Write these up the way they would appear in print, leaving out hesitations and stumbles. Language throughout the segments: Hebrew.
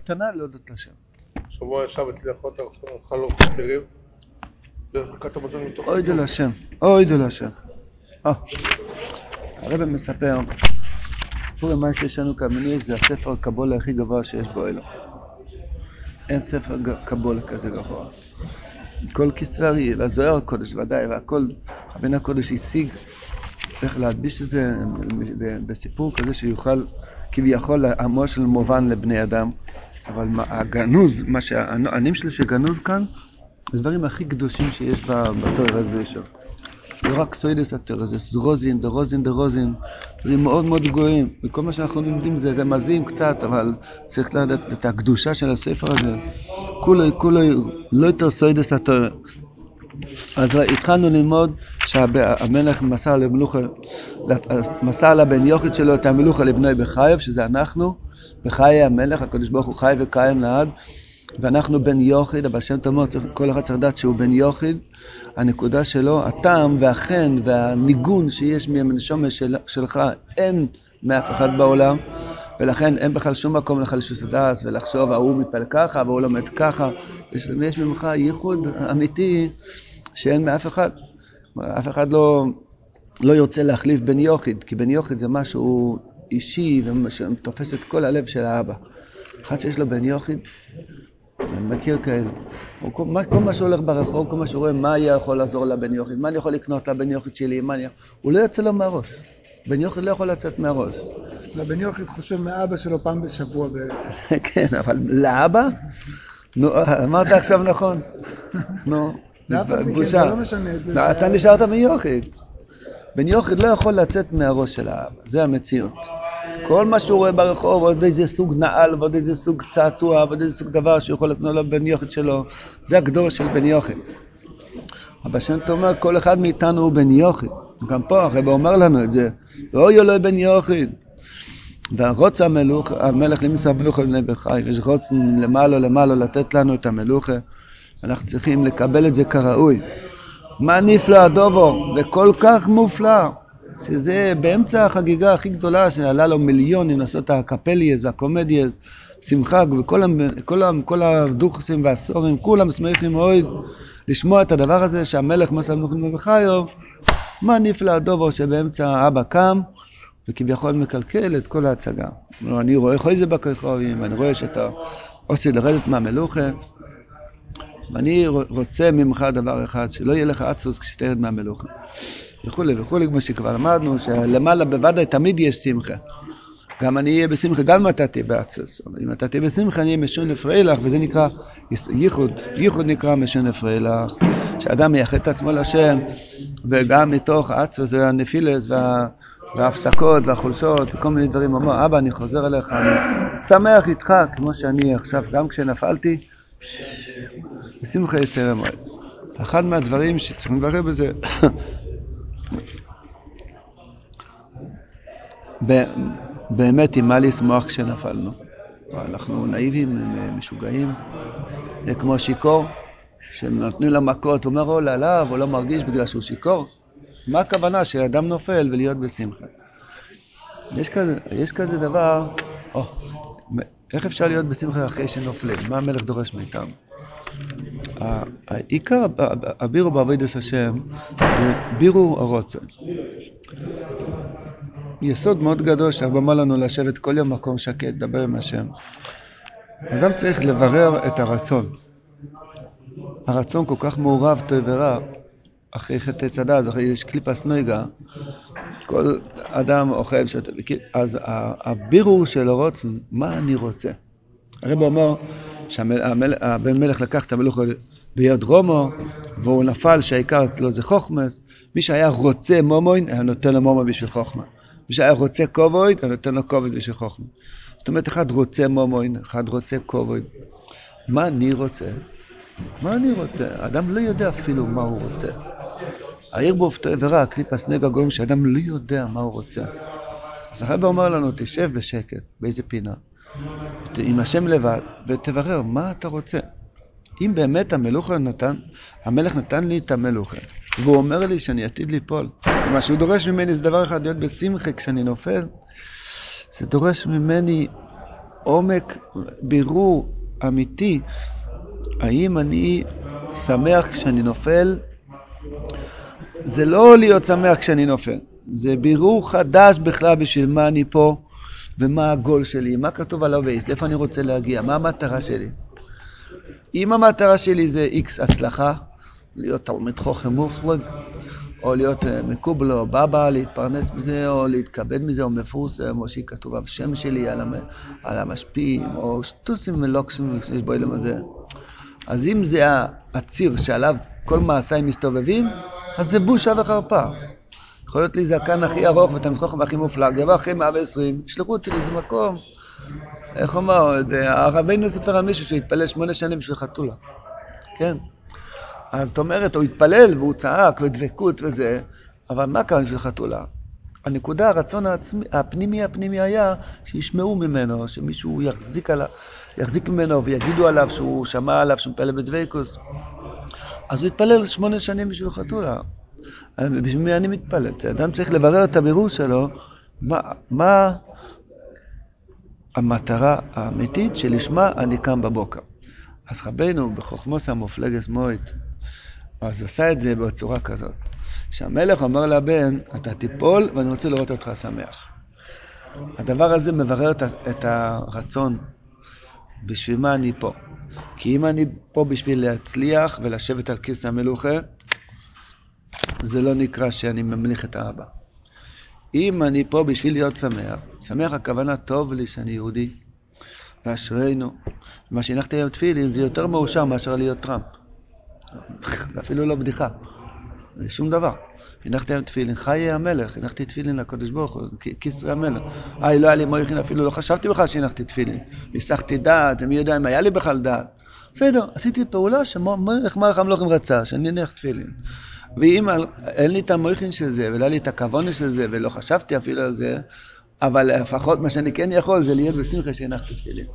קטנה להודות לשם. שבוע ישב אצלי אחות חלוק תראי ברכת המזון מתוך אוי דו לשם, אוי דו לשם. הרב מספר, פורים מה שיש לנו כמיני זה הספר הקבולה הכי גבוה שיש בו אלו. אין ספר קבולה כזה גבוה. כל כסברי והזוהר הקודש ודאי והכל, רבינו הקודש השיג איך להדביש את זה בסיפור כזה שיוכל כביכול המושל מובן לבני אדם. אבל הגנוז, מה שהענים שלי שגנוז כאן, זה דברים הכי קדושים שיש בתורה ובשם. לא רק סוידס התורה, זה רוזין, דרוזין, דברים מאוד מאוד גבוהים. וכל מה שאנחנו לומדים זה רמזים קצת, אבל צריך לדעת את הקדושה של הספר הזה. כולו לא יותר סוידס התורה. אז התחלנו ללמוד שהמלך מסר לבן יוחד שלו את המלוכה לבני בחייב, שזה אנחנו, בחיי המלך, הקדוש ברוך הוא חי וקיים לעד, ואנחנו בן יוחד, אבל שם תאמר, כל אחד צריך לדעת שהוא בן יוחד, הנקודה שלו, הטעם והחן והניגון שיש מהנשמה שלך, אין מאף אחד בעולם, ולכן אין בכלל שום מקום לחלישות הדעת ולחשוב, ההוא מתפעל ככה והוא לומד ככה, יש ממך ייחוד אמיתי שאין מאף אחד. אף אחד לא ירצה להחליף בן יוחד, כי בן יוחד זה משהו אישי ותופס את כל הלב של האבא. אחד שיש לו בן יוחד, אני מכיר כאלה, כל מה שהולך ברחוב, כל מה שהוא רואה, מה יכול לעזור לבן יוחד, מה אני יכול לקנות לבן יוחד שלי, הוא לא יוצא לו מהראש. בן יוחד לא יכול לצאת מהראש. הבן יוחד חושב מאבא שלו פעם בשבוע כן, אבל לאבא? נו, אמרת עכשיו נכון. נו, בושה. לא משנה את זה. אתה נשארת בן יוחד. בן יוחד לא יכול לצאת מהראש של האבא, זה המציאות. כל מה שהוא רואה ברחוב, עוד איזה סוג נעל, ועוד איזה סוג צעצוע, ועוד איזה סוג דבר שהוא יכול לקנות לבן יוחד שלו, זה הגדור של בן יוחד. אבל שם תאמר, כל אחד מאיתנו הוא בן יוחד. גם פה הרב אומר לנו את זה, אוי אלוהי בן יוחד. והרוץ המלך למסר המלוכה לבני בחי, יש רוץ למעלה לתת לנו את המלוכה, אנחנו צריכים לקבל את זה כראוי. מה נפלא הדובו, וכל כך מופלא, שזה באמצע החגיגה הכי גדולה שעלה לו מיליונים לעשות הקפליאז והקומדיאז, שמחה, וכל הדוכסים והסורים, כולם שמחים מאוד לשמוע את הדבר הזה שהמלך מסר המלוכה לבני בחי, מה נפלא הדובו שבאמצע אבא קם, וכביכול מקלקל את כל ההצגה. אני רואה חויזה בכוכבים, אני רואה שאתה עושה לרדת מהמלוכה, ואני רוצה ממך דבר אחד, שלא יהיה לך עצוס כשתרד מהמלוכה. וכולי, כמו שכבר למדנו, שלמעלה בוודאי תמיד יש שמחה. גם אני אהיה בשמחה, גם אם אתה תהיה בעצוס. אבל אם אתה תהיה בשמחה, אני אהיה משון לפרילך, וזה נקרא ייחוד נקרא משון לפרילך, שאדם מייחד את עצמו לשם, וגם מתוך העצוס והנפילס וההפסקות והחולשות וכל מיני דברים, אומר, אבא, אני חוזר אליך, אני שמח איתך, כמו שאני עכשיו, גם כשנפלתי, בשמחה יסר מועד. אחד מהדברים שצריכים לברר בזה, באמת עם מה לשמוח כשנפלנו. אנחנו נאיבים, משוגעים, זה כמו שיקור, שנותנים לו מכות, הוא אומר, הוא עליו, הוא לא מרגיש בגלל שהוא שיקור. מה הכוונה שאדם נופל ולהיות בשמחה? יש כזה דבר, איך אפשר להיות בשמחה אחרי שנופלים? מה המלך דורש מאיתם? העיקר הבירו בעבודת השם זה בירו הרוצן. יסוד מאוד גדול שהרבמה לנו לשבת כל יום מקום שקט, לדבר עם השם. אדם צריך לברר את הרצון. הרצון כל כך מעורב טוב ורע, אחרי חטא צדד, אחרי יש קליפס נויגה, כל אדם אוכל שאתה... אז הבירור של הרוצן, מה אני רוצה? הרב אומר שהבן מלך לקח את המלוכה ביד רומו, והוא נפל שהעיקר אצלו זה חוכמס. מי שהיה רוצה מומוין, היה נותן לו מומו בשביל חוכמה. מי שהיה רוצה כובוין, היה נותן לו כובוין בשביל חוכמה. זאת אומרת, אחד רוצה מומוין, אחד רוצה כובוין. מה אני רוצה? מה אני רוצה? האדם לא יודע אפילו מה הוא רוצה. העיר באופתו ורע, קליפס נגע גורם שאדם לא יודע מה הוא רוצה. אז הרב אומר לנו, תשב בשקט, באיזה פינה, עם השם לבד, ותברר מה אתה רוצה. אם באמת המלך נתן לי את המלוכה, והוא אומר לי שאני עתיד ליפול, מה שהוא דורש ממני זה דבר אחד, להיות בשמחה כשאני נופל, זה דורש ממני עומק, בירור אמיתי, האם אני שמח כשאני נופל? זה לא להיות שמח כשאני נופל, זה בירור חדש בכלל בשביל מה אני פה, ומה הגול שלי, מה כתוב על הווייז, לאיפה אני רוצה להגיע, מה המטרה שלי. אם המטרה שלי זה איקס הצלחה, להיות תלמיד חוכם מופלג, או להיות מקובל או בבא, להתפרנס מזה, או להתכבד מזה, או מפורסם, או שכתוב השם שלי על המשפיעים, או שטוסים ולוקסים שיש בו אילם הזה. אז אם זה הציר שעליו כל מעשיי מסתובבים, אז זה בושה וחרפה. יכול להיות לי זקן הכי ארוך ותלמיד חוכם הכי מופלג, יבוא אחרי 120, ישלחו אותי לאיזה מקום. איך אומר, הרבינו ספר על מישהו שהתפלל 8 שנים בשביל חתולה. כן? אז זאת אומרת, הוא התפלל והוא צעק ודבקות וזה, אבל מה קרה בשביל חתולה? הנקודה, הרצון הפנימי היה שישמעו ממנו, שמישהו יחזיק ממנו ויגידו עליו שהוא שמע עליו שהוא מתפלל בדבקות. אז הוא התפלל 8 שנים בשביל חתולה. בשביל מי אני מתפלל? אדם צריך לברר את הבירור שלו, מה המטרה האמיתית שלשמה אני קם בבוקר. אז רבינו בחוכמוס המופלגת מועד, אז עשה את זה בצורה כזאת, שהמלך אומר לבן, אתה תיפול ואני רוצה לראות אותך שמח. הדבר הזה מברר את הרצון, בשביל מה אני פה. כי אם אני פה בשביל להצליח ולשבת על כיס המלוכה, זה לא נקרא שאני ממליך את האבא. אם אני פה בשביל להיות שמח, שמח הכוונה טוב לי שאני יהודי, ואשרינו. מה שהנחתי היום תפילין זה יותר מאושר מאשר להיות טראמפ. זה אפילו לא בדיחה, זה שום דבר. הנחתי היום תפילין, חיי המלך, הנחתי תפילין לקדוש ברוך הוא, כיסרי המלך. לא היה לי מויכין, אפילו לא חשבתי בכלל שהנחתי תפילין. ניסחתי דעת, ומי יודע אם היה לי בכלל דעת. בסדר, עשיתי פעולה שמלך מלך המלוכים רצה, שאני אניח תפילין. ואם אין לי את המויכין של זה, ולא לי את הכוונה של זה, ולא חשבתי אפילו על זה, אבל לפחות מה שאני כן יכול זה להיות בשמחה שהנחתי תפילין.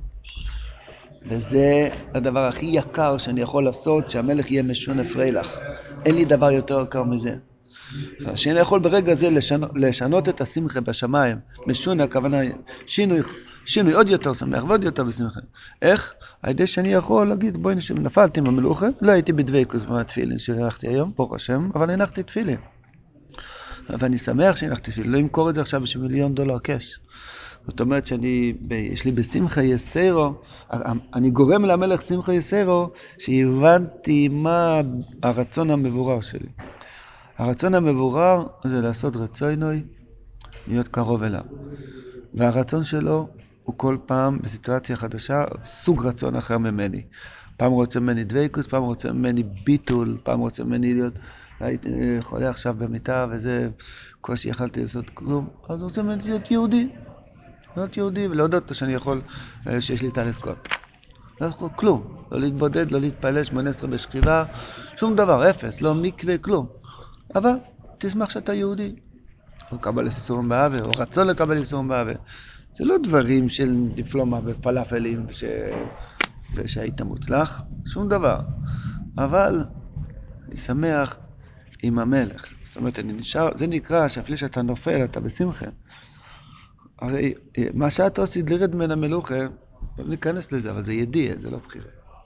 וזה הדבר הכי יקר שאני יכול לעשות, שהמלך יהיה משונה פרילך. אין לי דבר יותר יקר מזה. שאני יכול ברגע זה לשנות את השמחה בשמיים. משונה, הכוונה שינוי עוד יותר שמח ועוד יותר בשמחה. איך? הידי שאני יכול להגיד, בואי נשב, נפלתי מהמלוכה, לא הייתי בדבקות מהתפילין שהנחתי היום, ברוך השם, אבל הנחתי תפילין. ואני שמח שהנחתי תפילין, לא אמכור את זה עכשיו בשביל $1,000,000 קש. זאת אומרת יש לי בשמחה יסרו, אני גורם למלך שמחה יסרו, שהבנתי מה הרצון המבורר שלי. הרצון המבורר זה לעשות רצונוי, להיות קרוב אליו. והרצון שלו הוא כל פעם בסיטואציה חדשה, סוג רצון אחר ממני. פעם רוצה ממני דבקות, פעם רוצה ממני ביטול, פעם רוצה ממני להיות, הייתי חולה עכשיו במיטה וזה קושי יכלתי לעשות כלום, אז הוא רוצה ממני להיות יהודי. להיות יהודי ולהודות לו שאני יכול, שיש לי טלסקופ. לא יכול כלום, לא להתבודד, לא להתפלל 18 בשכיבה, שום דבר, אפס, לא מקווה, כלום. אבל תשמח שאתה יהודי. או לקבל איסורים באווה, או רצון לקבל איסורים באווה. זה לא דברים של דיפלומה בפלאפלים ושהיית מוצלח, שום דבר. אבל אני שמח עם המלך. זאת אומרת, זה נקרא שאפילו שאתה נופל, אתה בשמחה. הרי מה שאתה עושה לרד מן המלוכה, לא ניכנס לזה, אבל זה ידיע, זה לא בחירה.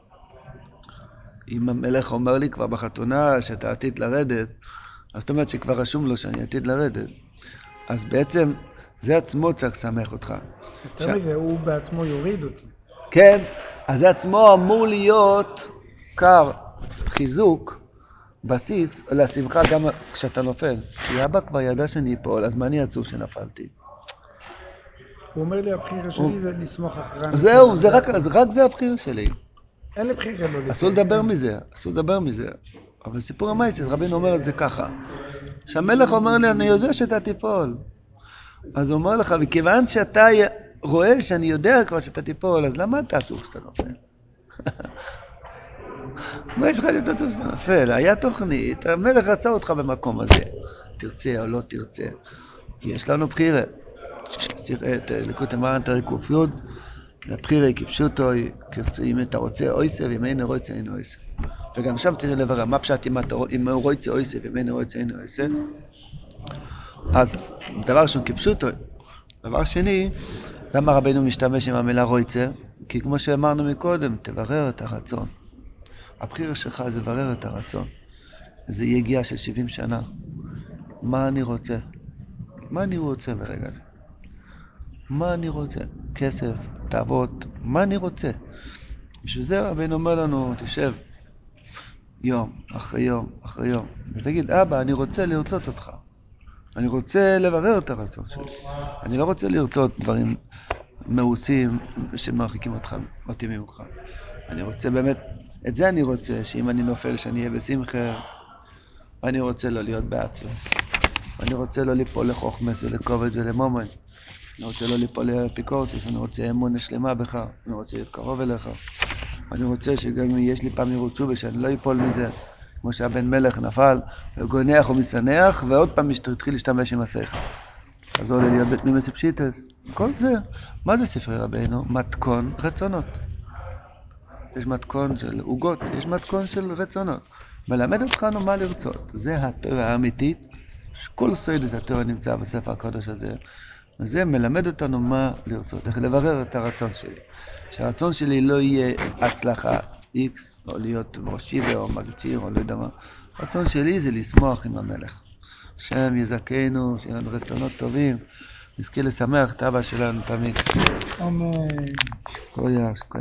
אם המלך אומר לי כבר בחתונה שאתה עתיד לרדת, אז זאת אומרת שכבר רשום לו שאני עתיד לרדת. אז בעצם זה עצמו צריך לשמח אותך. יותר מזה, הוא בעצמו יוריד אותי. כן, אז זה עצמו אמור להיות קר, חיזוק, בסיס לשמחה גם כשאתה נופל. כי אבא כבר ידע שאני אפול, אז מה אני עצוב שנפלתי? הוא אומר לי, הבחירה שלי זה לסמוך אחרי. זהו, רק זה הבחירה שלי. אין לי בחירה לא לסמוך. אסור לדבר מזה. אבל סיפור המייסד, רבינו אומר את זה ככה. שהמלך אומר לי, אני יודע שאתה תיפול. אז הוא אומר לך, וכיוון שאתה רואה שאני יודע כבר שאתה תיפול, אז למה אתה עצוב שאתה נופל? מה יש לך להיות עצוב שאתה נופל? היה תוכנית, המלך רצה אותך במקום הזה. תרצה או לא תרצה. יש לנו בחירה. את ליקוטי מרן תראה קופיות, והבחירה כפשוטו, אם אתה רוצה אויסה, ואם אין רוצה אין אויסה. וגם שם צריך לברר, מה פשט אם הוא רוצה אויסה, ואם אין רוצה אין אויסה. אז דבר ראשון כפשוטו. דבר שני, למה רבינו משתמש עם המילה רויצה? כי כמו שאמרנו מקודם, תברר את הרצון. הבחירה שלך זה לברר את הרצון. זה יגיע של 70 שנה. מה אני רוצה? מה אני רוצה ברגע הזה? מה אני רוצה? כסף, תאוות, מה אני רוצה? בשביל זה רבינו אומר לנו, תשב יום אחרי יום אחרי יום, ותגיד, אבא, אני רוצה לרצות אותך. אני רוצה לברר את הרצון שלי. אני לא רוצה לרצות דברים מאוסים שמרחיקים אותי ממך. אני רוצה באמת, את זה אני רוצה, שאם אני נופל שאני אהיה בשמחה. אני רוצה לא להיות בעצמס. אני רוצה לא ליפול לחוכמס ולכובד ולמומן. אני רוצה לא ליפול לאפיקורסוס, אני רוצה אמונה שלמה בך. אני רוצה להיות קרוב אליך. אני רוצה שגם אם יש לי פעם ירות שובה, שאני לא ייפול מזה. כמו שהבן מלך נפל, וגונח ומשנח, ועוד פעם התחיל להשתמש עם השכל. אז עולה להיות בית מימס פשיטס. כל זה, מה זה ספרי רבינו? מתכון רצונות. יש מתכון של עוגות, יש מתכון של רצונות. מלמד אותנו מה לרצות. זה התורה האמיתית. כל סוידס התורה נמצא בספר הקודש הזה. וזה מלמד אותנו מה לרצות. איך לברר את הרצון שלי. שהרצון שלי לא יהיה הצלחה X, או להיות ראש עיר או מגציר, או לא יודע מה. הרצון שלי זה לשמוח עם המלך. השם יזכנו, שיהיה לנו רצונות טובים. נזכה לשמח את אבא שלנו תמיד. אמן. שקויה.